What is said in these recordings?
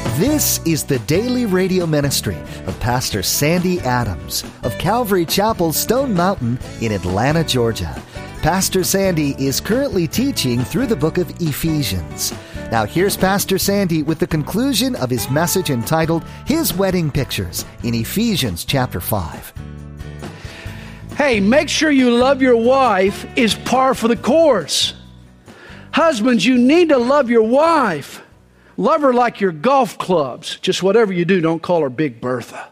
This is the daily radio ministry of Pastor Sandy Adams of Calvary Chapel, Stone Mountain in Atlanta, Georgia. Pastor Sandy is currently teaching through the book of Ephesians. Now here's Pastor Sandy with the conclusion of his message entitled His Wedding Pictures in Ephesians chapter 5. Hey, make sure you love your wife is par for the course. Husbands, you need to love your wife. Love her like your golf clubs. Just whatever you do, don't call her Big Bertha.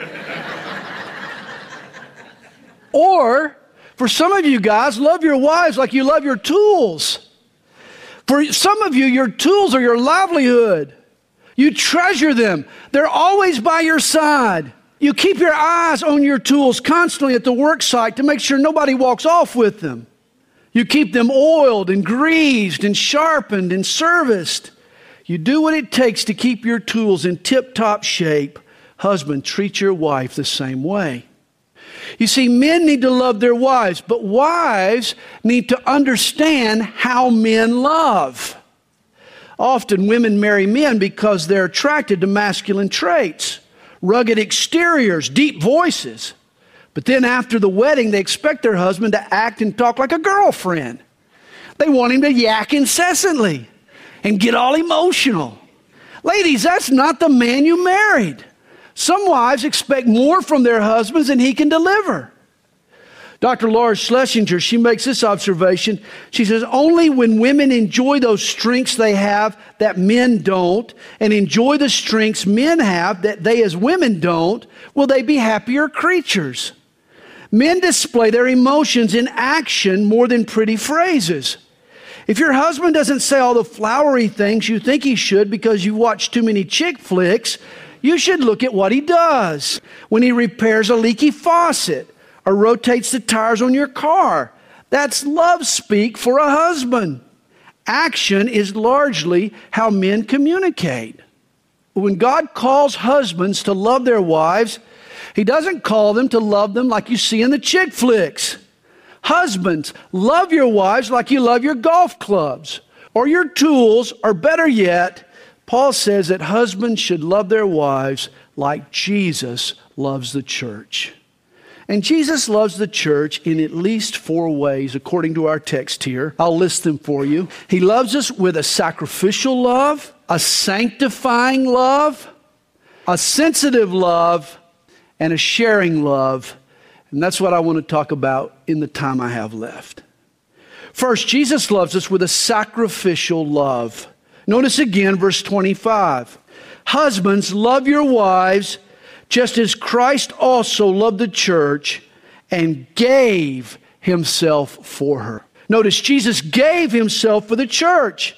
Or, for some of you guys, love your wives like you love your tools. For some of you, your tools are your livelihood. You treasure them. They're always by your side. You keep your eyes on your tools constantly at the work site to make sure nobody walks off with them. You keep them oiled and greased and sharpened and serviced. You do what it takes to keep your tools in tip-top shape. Husband, treat your wife the same way. You see, men need to love their wives, but wives need to understand how men love. Often women marry men because they're attracted to masculine traits, rugged exteriors, deep voices. But then after the wedding, they expect their husband to act and talk like a girlfriend. They want him to yak incessantly and get all emotional. Ladies, that's not the man you married. Some wives expect more from their husbands than he can deliver. Dr. Laura Schlesinger, she makes this observation. She says, only when women enjoy those strengths they have that men don't, and enjoy the strengths men have that they as women don't, will they be happier creatures. Men display their emotions in action more than pretty phrases. If your husband doesn't say all the flowery things you think he should because you watch too many chick flicks, you should look at what he does. When he repairs a leaky faucet or rotates the tires on your car, that's love speak for a husband. Action is largely how men communicate. When God calls husbands to love their wives, He doesn't call them to love them like you see in the chick flicks. Husbands, love your wives like you love your golf clubs or your tools, or better yet, Paul says that husbands should love their wives like Jesus loves the church. And Jesus loves the church in at least 4 ways, according to our text here. I'll list them for you. He loves us with a sacrificial love, a sanctifying love, a sensitive love, and a sharing love. And that's what I want to talk about in the time I have left. First, Jesus loves us with a sacrificial love. Notice again verse 25. Husbands, love your wives just as Christ also loved the church and gave Himself for her. Notice Jesus gave Himself for the church.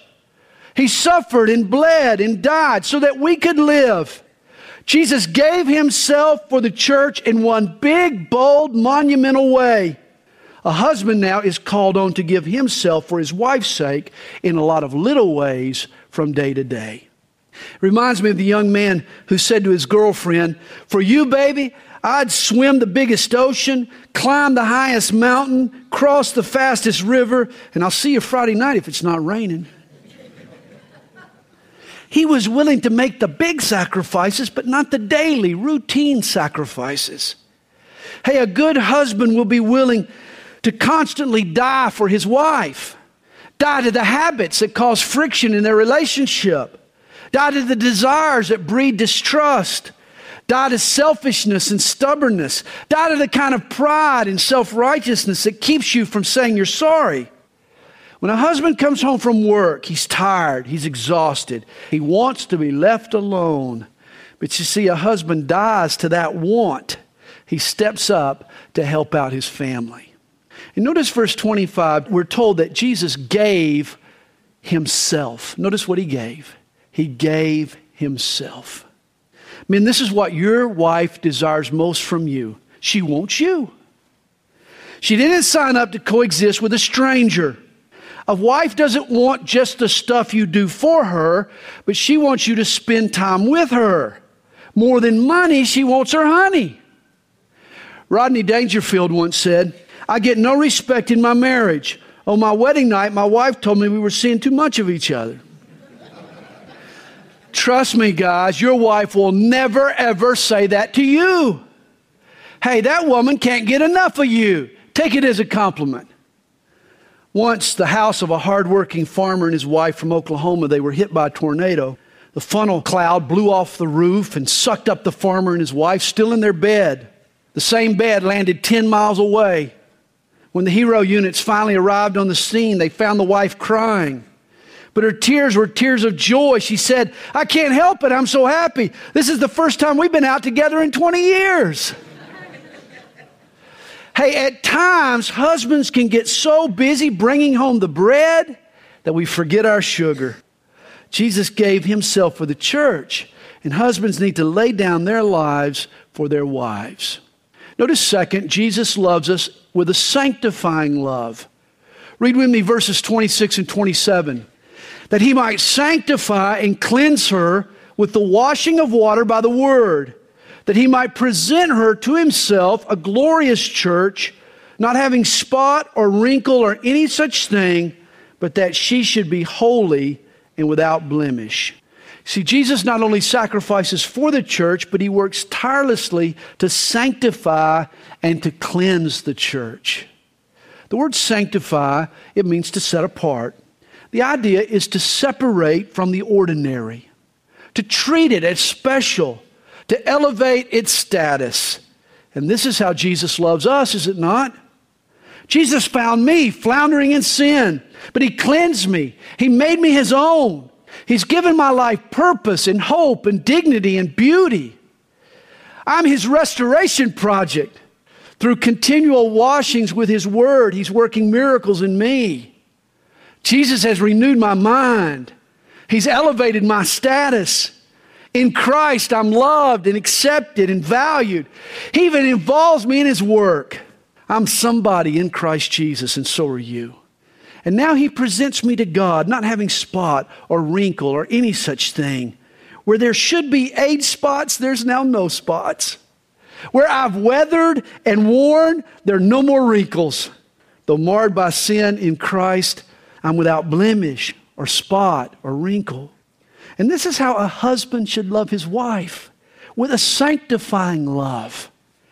He suffered and bled and died so that we could live. Jesus gave Himself for the church in one big, bold, monumental way. A husband now is called on to give himself for his wife's sake in a lot of little ways from day to day. It reminds me of the young man who said to his girlfriend, "For you, baby, I'd swim the biggest ocean, climb the highest mountain, cross the fastest river, and I'll see you Friday night if it's not raining." He was willing to make the big sacrifices, but not the daily, routine sacrifices. Hey, a good husband will be willing to constantly die for his wife, die to the habits that cause friction in their relationship, die to the desires that breed distrust, die to selfishness and stubbornness, die to the kind of pride and self-righteousness that keeps you from saying you're sorry. When a husband comes home from work, he's tired, he's exhausted, he wants to be left alone. But you see, a husband dies to that want. He steps up to help out his family. And notice verse 25, we're told that Jesus gave Himself. Notice what He gave. He gave Himself. Men, this is what your wife desires most from you. She wants you. She didn't sign up to coexist with a stranger. A wife doesn't want just the stuff you do for her, but she wants you to spend time with her. More than money, she wants her honey. Rodney Dangerfield once said, "I get no respect in my marriage. On my wedding night, my wife told me we were seeing too much of each other." Trust me, guys, your wife will never, ever say that to you. Hey, that woman can't get enough of you. Take it as a compliment. Once, the house of a hardworking farmer and his wife from Oklahoma, they were hit by a tornado. The funnel cloud blew off the roof and sucked up the farmer and his wife, still in their bed. The same bed landed 10 miles away. When the hero units finally arrived on the scene, they found the wife crying. But her tears were tears of joy. She said, "I can't help it. I'm so happy. This is the first time we've been out together in 20 years. Hey, at times, husbands can get so busy bringing home the bread that we forget our sugar. Jesus gave himself for the church, and husbands need to lay down their lives for their wives. Notice second, Jesus loves us with a sanctifying love. Read with me verses 26 and 27. That he might sanctify and cleanse her with the washing of water by the word, that he might present her to himself a glorious church, not having spot or wrinkle or any such thing, but that she should be holy and without blemish. See, Jesus not only sacrifices for the church, but he works tirelessly to sanctify and to cleanse the church. The word sanctify, it means to set apart. The idea is to separate from the ordinary, to treat it as special, to elevate its status. And this is how Jesus loves us, is it not? Jesus found me floundering in sin, but he cleansed me. He made me his own. He's given my life purpose and hope and dignity and beauty. I'm his restoration project. Through continual washings with his word, he's working miracles in me. Jesus has renewed my mind. He's elevated my status. In Christ, I'm loved and accepted and valued. He even involves me in his work. I'm somebody in Christ Jesus, and so are you. And now he presents me to God, not having spot or wrinkle or any such thing. Where there should be age spots, there's now no spots. Where I've weathered and worn, there are no more wrinkles. Though marred by sin in Christ, I'm without blemish or spot or wrinkle. And this is how a husband should love his wife, with a sanctifying love.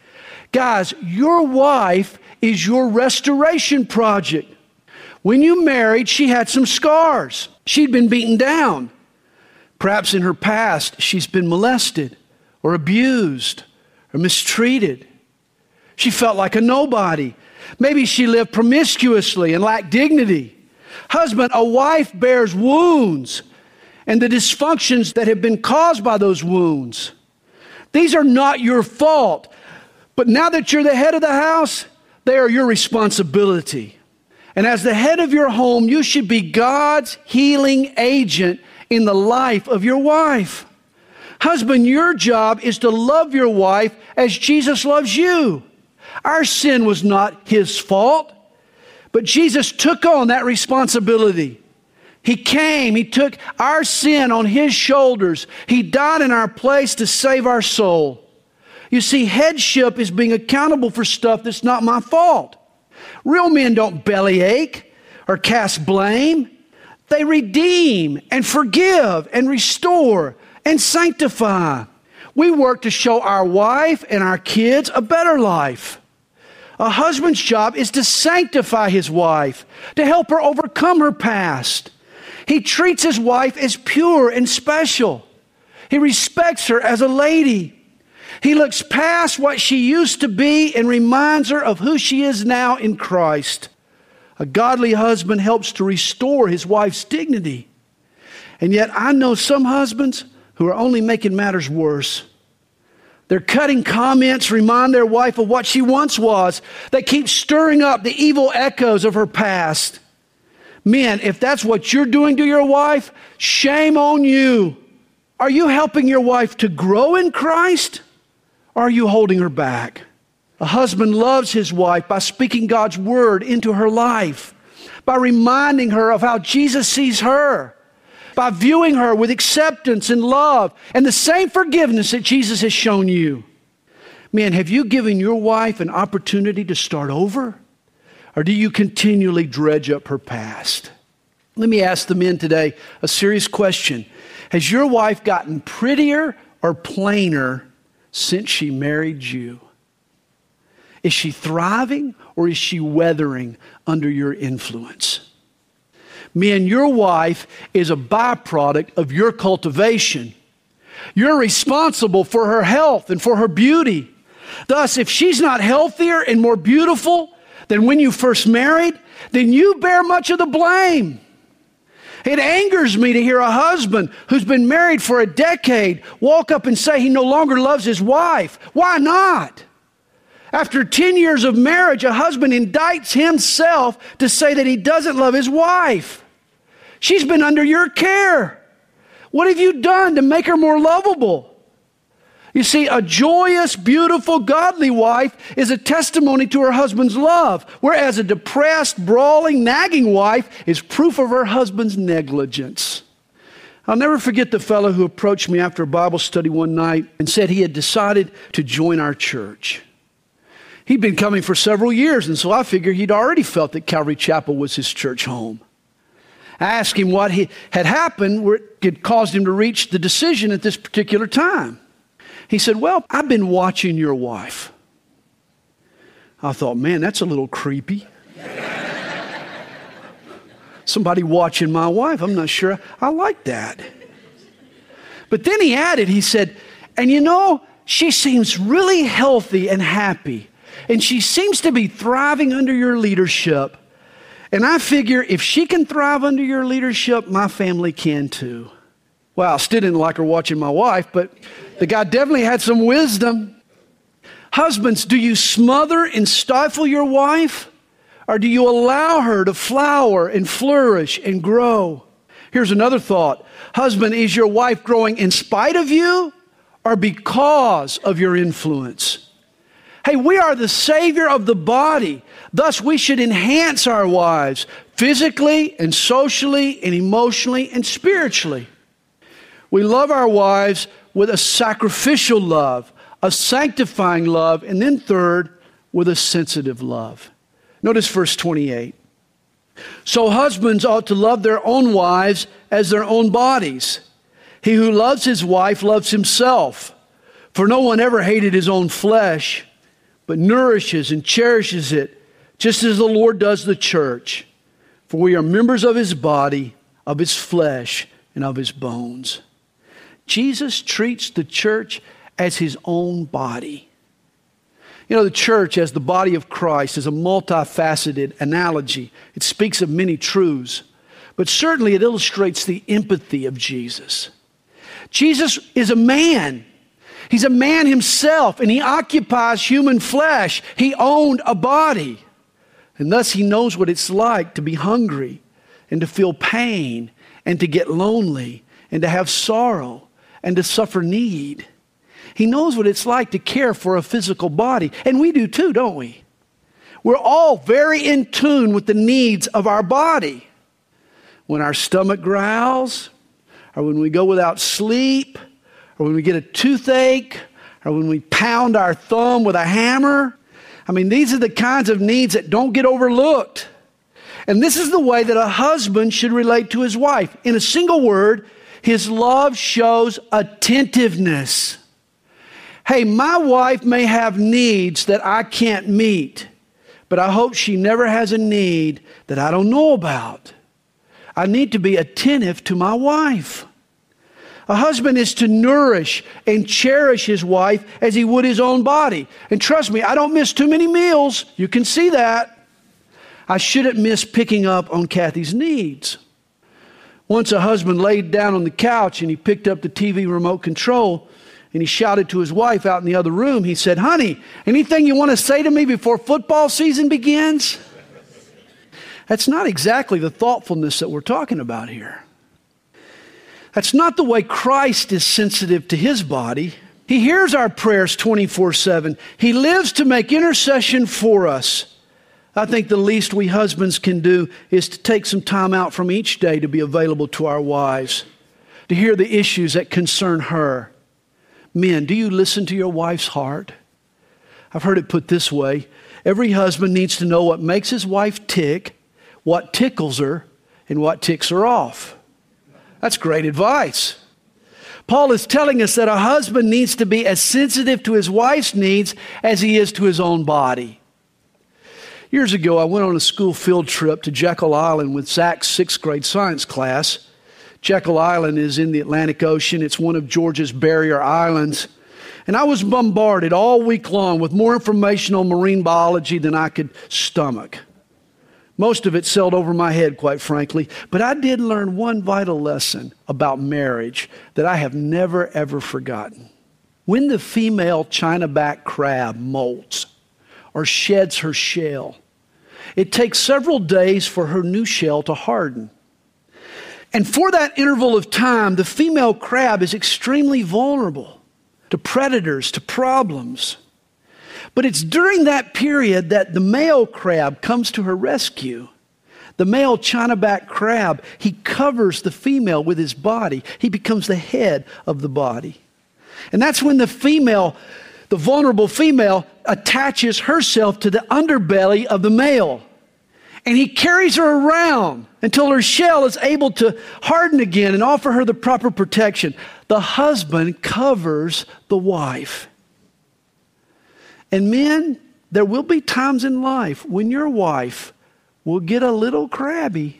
Guys, your wife is your restoration project. When you married, she had some scars. She'd been beaten down. Perhaps in her past, she's been molested or abused or mistreated. She felt like a nobody. Maybe she lived promiscuously and lacked dignity. Husband, a wife bears wounds and the dysfunctions that have been caused by those wounds. These are not your fault. But now that you're the head of the house, they are your responsibility. And as the head of your home, you should be God's healing agent in the life of your wife. Husband, your job is to love your wife as Jesus loves you. Our sin was not his fault, but Jesus took on that responsibility. He came, he took our sin on his shoulders. He died in our place to save our soul. You see, headship is being accountable for stuff that's not my fault. Real men don't bellyache or cast blame. They redeem and forgive and restore and sanctify. We work to show our wife and our kids a better life. A husband's job is to sanctify his wife, to help her overcome her past. He treats his wife as pure and special. He respects her as a lady. He looks past what she used to be and reminds her of who she is now in Christ. A godly husband helps to restore his wife's dignity. And yet I know some husbands who are only making matters worse. Their cutting comments remind their wife of what she once was. They keep stirring up the evil echoes of her past. Men, if that's what you're doing to your wife, shame on you. Are you helping your wife to grow in Christ? Or are you holding her back? A husband loves his wife by speaking God's word into her life, by reminding her of how Jesus sees her, by viewing her with acceptance and love and the same forgiveness that Jesus has shown you. Men, have you given your wife an opportunity to start over? Or do you continually dredge up her past? Let me ask the men today a serious question. Has your wife gotten prettier or plainer since she married you? Is she thriving or is she weathering under your influence? Men, your wife is a byproduct of your cultivation. You're responsible for her health and for her beauty. Thus, if she's not healthier and more beautiful than when you first married, then you bear much of the blame. It angers me to hear a husband who's been married for a decade walk up and say he no longer loves his wife. Why not? After 10 years of marriage, a husband indicts himself to say that he doesn't love his wife. She's been under your care. What have you done to make her more lovable? You see, a joyous, beautiful, godly wife is a testimony to her husband's love, whereas a depressed, brawling, nagging wife is proof of her husband's negligence. I'll never forget the fellow who approached me after a Bible study one night and said he had decided to join our church. He'd been coming for several years, and so I figured he'd already felt that Calvary Chapel was his church home. I asked him what had happened where it had caused him to reach the decision at this particular time. He said, well, I've been watching your wife. I thought, man, that's a little creepy. Somebody watching my wife. I'm not sure I like that. But then he added, he said, and you know, she seems really healthy and happy. And she seems to be thriving under your leadership. And I figure if she can thrive under your leadership, my family can too. Well, I still didn't like her watching my wife, but the guy definitely had some wisdom. Husbands, do you smother and stifle your wife? Or do you allow her to flower and flourish and grow? Here's another thought. Husband, is your wife growing in spite of you or because of your influence? Hey, we are the Savior of the body. Thus, we should enhance our wives physically and socially and emotionally and spiritually. We love our wives with a sacrificial love, a sanctifying love, and then third, with a sensitive love. Notice verse 28. So husbands ought to love their own wives as their own bodies. He who loves his wife loves himself. For no one ever hated his own flesh, but nourishes and cherishes it, just as the Lord does the church. For we are members of his body, of his flesh, and of his bones. Jesus treats the church as his own body. You know, the church as the body of Christ is a multifaceted analogy. It speaks of many truths, but certainly it illustrates the empathy of Jesus. Jesus is a man. He's a man himself, and he occupies human flesh. He owned a body, and thus he knows what it's like to be hungry and to feel pain and to get lonely and to have sorrow and to suffer need. He knows what it's like to care for a physical body. And we do too, don't we? We're all very in tune with the needs of our body. When our stomach growls, or when we go without sleep, or when we get a toothache, or when we pound our thumb with a hammer. I mean, these are the kinds of needs that don't get overlooked. And this is the way that a husband should relate to his wife. In a single word, his love shows attentiveness. Hey, my wife may have needs that I can't meet, but I hope she never has a need that I don't know about. I need to be attentive to my wife. A husband is to nourish and cherish his wife as he would his own body. And trust me, I don't miss too many meals. You can see that. I shouldn't miss picking up on Kathy's needs. Once a husband laid down on the couch and he picked up the TV remote control and he shouted to his wife out in the other room. He said, honey, anything you want to say to me before football season begins? That's not exactly the thoughtfulness that we're talking about here. That's not the way Christ is sensitive to his body. He hears our prayers 24/7. He lives to make intercession for us. I think the least we husbands can do is to take some time out from each day to be available to our wives, to hear the issues that concern her. Men, do you listen to your wife's heart? I've heard it put this way. Every husband needs to know what makes his wife tick, what tickles her, and what ticks her off. That's great advice. Paul is telling us that a husband needs to be as sensitive to his wife's needs as he is to his own body. Years ago, I went on a school field trip to Jekyll Island with Zach's 6th grade science class. Jekyll Island is in the Atlantic Ocean. It's one of Georgia's barrier islands. And I was bombarded all week long with more information on marine biology than I could stomach. Most of it sailed over my head, quite frankly. But I did learn one vital lesson about marriage that I have never, ever forgotten. When the female Chinaback crab molts or sheds her shell, it takes several days for her new shell to harden. And for that interval of time, the female crab is extremely vulnerable to predators, to problems. But it's during that period that the male crab comes to her rescue. The male Chinaback crab, he covers the female with his body. He becomes the head of the body. And that's when the female, the vulnerable female, attaches herself to the underbelly of the male. And he carries her around until her shell is able to harden again and offer her the proper protection. The husband covers the wife. And men, there will be times in life when your wife will get a little crabby.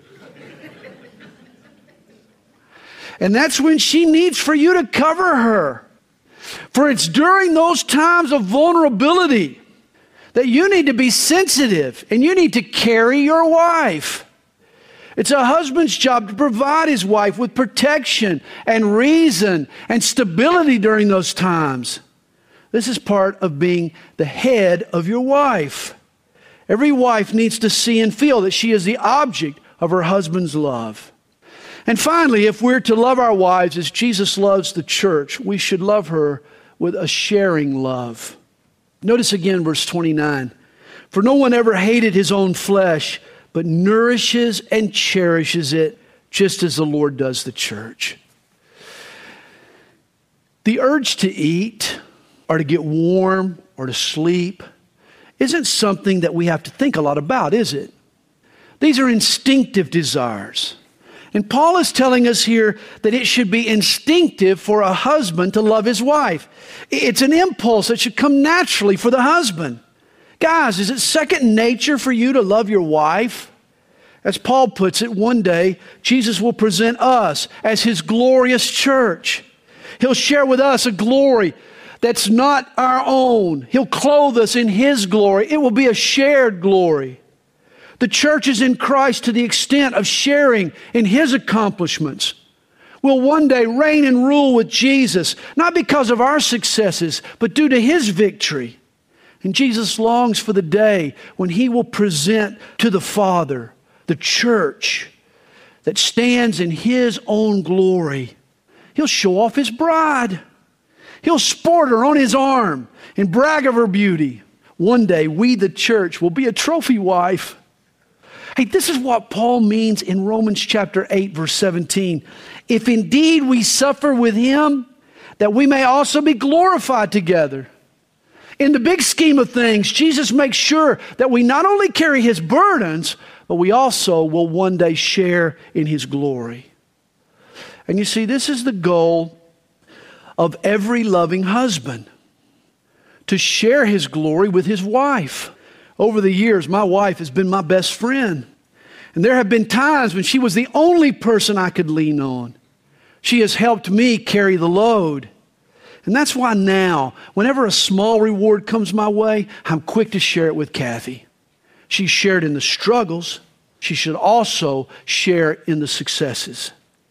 And that's when she needs for you to cover her. For it's during those times of vulnerability that you need to be sensitive and you need to carry your wife. It's a husband's job to provide his wife with protection and reason and stability during those times. This is part of being the head of your wife. Every wife needs to see and feel that she is the object of her husband's love. And finally, if we're to love our wives as Jesus loves the church, we should love her with a sharing love. Notice again verse 29. For no one ever hated his own flesh, but nourishes and cherishes it, just as the Lord does the church. The urge to eat, or to get warm, or to sleep, isn't something that we have to think a lot about, is it? These are instinctive desires. And Paul is telling us here that it should be instinctive for a husband to love his wife. It's an impulse that should come naturally for the husband. Guys, is it second nature for you to love your wife? As Paul puts it, one day Jesus will present us as his glorious church. He'll share with us a glory that's not our own. He'll clothe us in his glory. It will be a shared glory. The church is in Christ to the extent of sharing in his accomplishments. We'll one day reign and rule with Jesus, not because of our successes, but due to his victory. And Jesus longs for the day when he will present to the Father the church that stands in his own glory. He'll show off his bride. He'll sport her on his arm and brag of her beauty. One day, we, the church, will be a trophy wife. Hey, this is what Paul means in Romans chapter 8, verse 17. If indeed we suffer with him, that we may also be glorified together. In the big scheme of things, Jesus makes sure that we not only carry his burdens, but we also will one day share in his glory. And you see, this is the goal of every loving husband, to share his glory with his wife. Over the years, my wife has been my best friend. And there have been times when she was the only person I could lean on. She has helped me carry the load. And that's why now, whenever a small reward comes my way, I'm quick to share it with Kathy. She shared in the struggles. She should also share in the successes.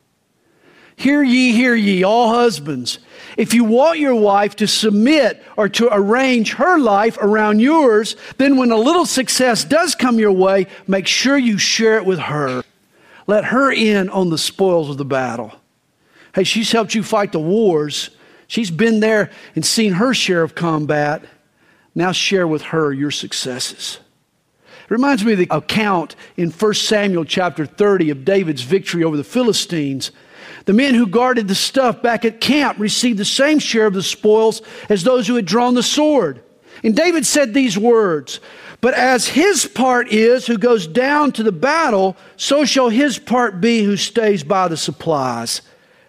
Hear ye, all husbands. If you want your wife to submit or to arrange her life around yours, then when a little success does come your way, make sure you share it with her. Let her in on the spoils of the battle. Hey, she's helped you fight the wars. She's been there and seen her share of combat. Now share with her your successes. It reminds me of the account in 1 Samuel chapter 30 of David's victory over the Philistines. The men who guarded the stuff back at camp received the same share of the spoils as those who had drawn the sword. And David said these words, "But as his part is who goes down to the battle, so shall his part be who stays by the supplies."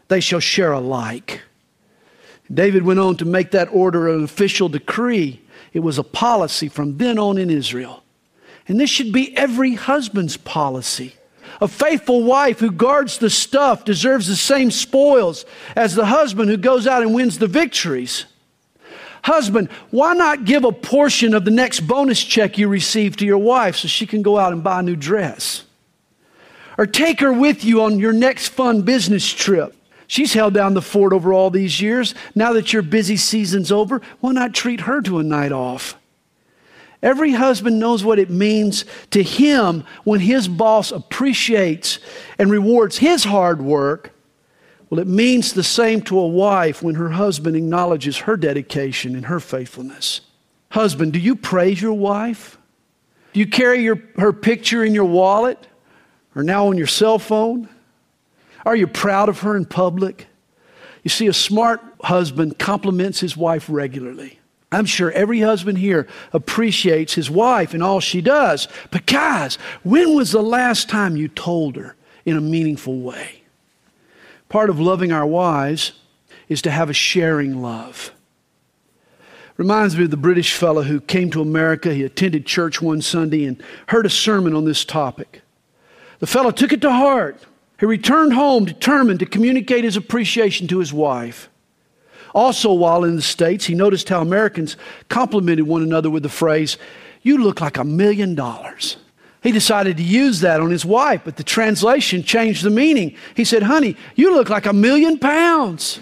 they shall share alike. David went on to make that order an official decree. It was a policy from then on in Israel. And this should be every husband's policy. A faithful wife who guards the stuff deserves the same spoils as the husband who goes out and wins the victories. Husband, why not give a portion of the next bonus check you receive to your wife so she can go out and buy a new dress? Or take her with you on your next fun business trip. She's held down the fort over all these years. Now that your busy season's over, why not treat her to a night off? Every husband knows what it means to him when his boss appreciates and rewards his hard work. Well, it means the same to a wife when her husband acknowledges her dedication and her faithfulness. Husband, do you praise your wife? Do you carry her picture in your wallet or now on your cell phone? Are you proud of her in public? You see, a smart husband compliments his wife regularly. I'm sure every husband here appreciates his wife and all she does. But guys, when was the last time you told her in a meaningful way? Part of loving our wives is to have a sharing love. Reminds me of the British fellow who came to America. He attended church one Sunday and heard a sermon on this topic. The fellow took it to heart. He returned home determined to communicate his appreciation to his wife. Also, while in the States, he noticed how Americans complimented one another with the phrase, "You look like $1 million." He decided to use that on his wife, but the translation changed the meaning. He said, "Honey, you look like 1,000,000 pounds."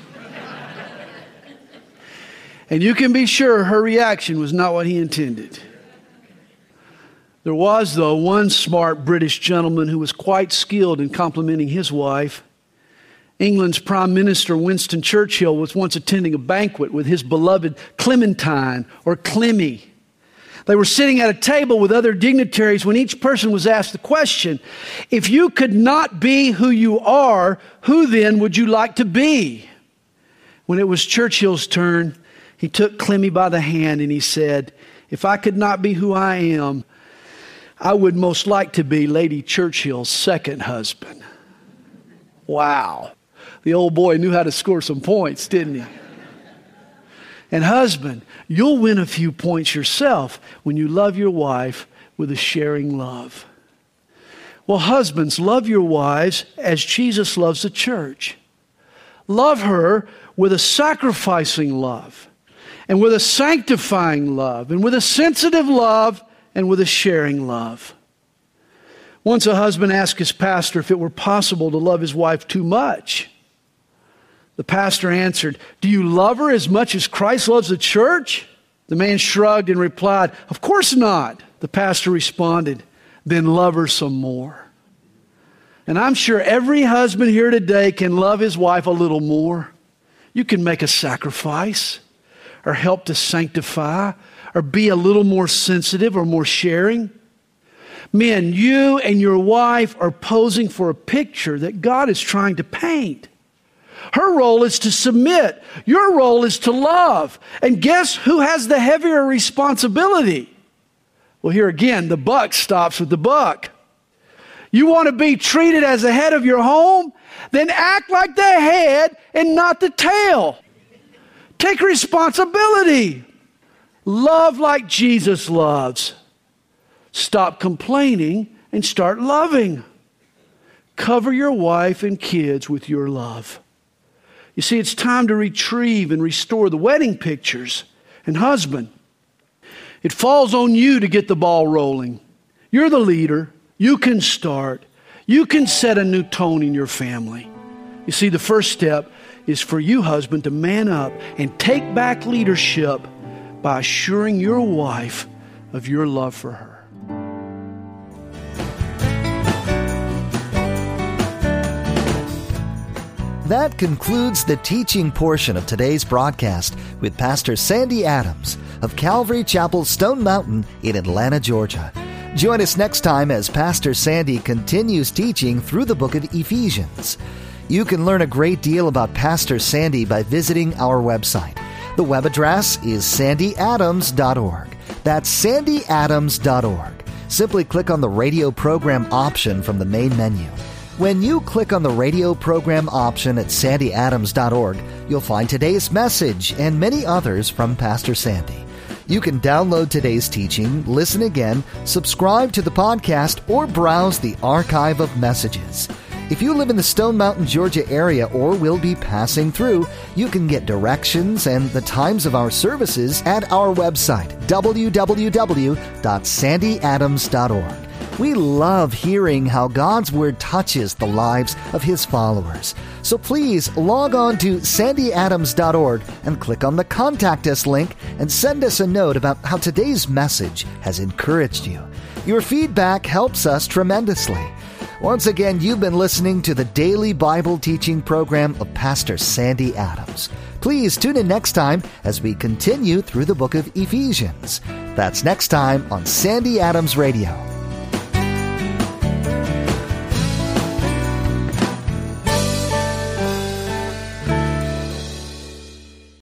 And you can be sure her reaction was not what he intended. There was, though, one smart British gentleman who was quite skilled in complimenting his wife. England's Prime Minister Winston Churchill was once attending a banquet with his beloved Clementine, or Clemmy. They were sitting at a table with other dignitaries when each person was asked the question, if you could not be who you are, who then would you like to be? When it was Churchill's turn, he took Clemmy by the hand and he said, if I could not be who I am, I would most like to be Lady Churchill's second husband. Wow. The old boy knew how to score some points, didn't he? And husband, you'll win a few points yourself when you love your wife with a sharing love. Well, husbands, love your wives as Jesus loves the church. Love her with a sacrificing love, and with a sanctifying love, and with a sensitive love, and with a sharing love. Once a husband asked his pastor if it were possible to love his wife too much. The pastor answered, do you love her as much as Christ loves the church? The man shrugged and replied, of course not. The pastor responded, then love her some more. And I'm sure every husband here today can love his wife a little more. You can make a sacrifice, or help to sanctify, or be a little more sensitive or more sharing. Men, you and your wife are posing for a picture that God is trying to paint. Her role is to submit. Your role is to love. And guess who has the heavier responsibility? Well, here again, the buck stops with the buck. You want to be treated as the head of your home? Then act like the head and not the tail. Take responsibility. Love like Jesus loves. Stop complaining and start loving. Cover your wife and kids with your love. You see, it's time to retrieve and restore the wedding pictures. And husband, it falls on you to get the ball rolling. You're the leader. You can start. You can set a new tone in your family. You see, the first step is for you, husband, to man up and take back leadership by assuring your wife of your love for her. That concludes the teaching portion of today's broadcast with Pastor Sandy Adams of Calvary Chapel, Stone Mountain in Atlanta, Georgia. Join us next time as Pastor Sandy continues teaching through the book of Ephesians. You can learn a great deal about Pastor Sandy by visiting our website. The web address is sandyadams.org. That's sandyadams.org. Simply click on the radio program option from the main menu. When you click on the radio program option at sandyadams.org, you'll find today's message and many others from Pastor Sandy. You can download today's teaching, listen again, subscribe to the podcast, or browse the archive of messages. If you live in the Stone Mountain, Georgia area or will be passing through, you can get directions and the times of our services at our website, www.sandyadams.org. We love hearing how God's Word touches the lives of His followers. So please log on to sandyadams.org and click on the Contact Us link and send us a note about how today's message has encouraged you. Your feedback helps us tremendously. Once again, you've been listening to the daily Bible teaching program of Pastor Sandy Adams. Please tune in next time as we continue through the book of Ephesians. That's next time on Sandy Adams Radio.